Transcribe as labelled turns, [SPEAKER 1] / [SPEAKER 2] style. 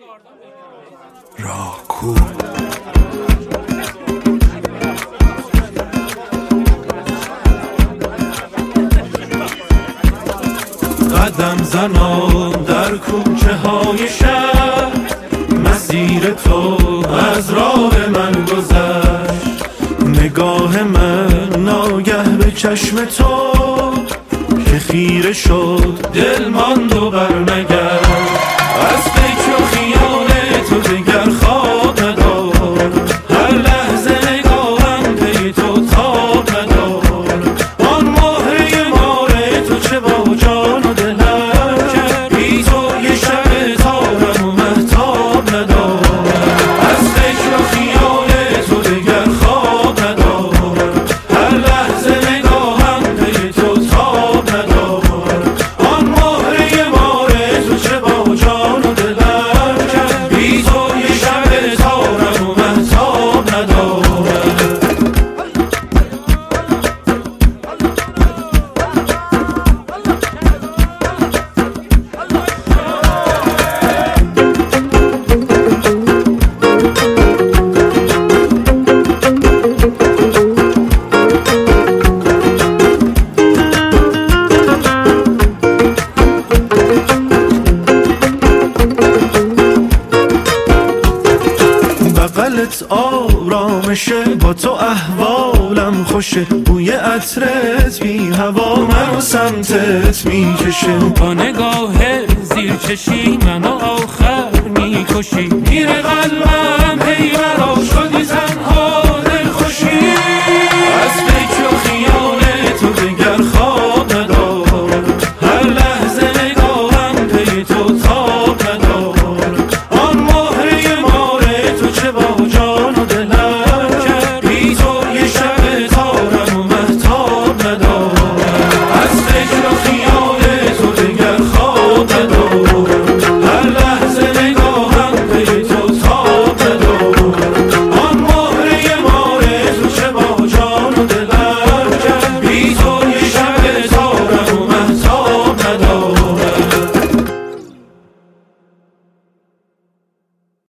[SPEAKER 1] راکو قدم زنان در کوچه های شهر، مسیر تو از راه من گذشت. نگاه من ناگه به چشم تو که خیره شد، دل ماند و برنگشت. از فکر و خیال تو دگر خواب ندارم، هر لحظه نگاهم پی تو تاب ندارم. آن مهره مار تو چه با جان و دلم کرد، بی تو یه شب تارم و مهتاب ندارم. از فکر و خیال تو دگر خواب ندارم، هر لحظه نگاهم پی تو تاب ندارم. آن مهره مار تو چه با جان و دلم کرد، بی تو یه شب تارم و مهتاب ندارم. بغلت آرامشه، با تو احوالم خوشه. بوی عطرت بی هوا منو سمتت میکشه.
[SPEAKER 2] با نگاه زیر چشی منو آخر میکشی.
[SPEAKER 1] میره قلبم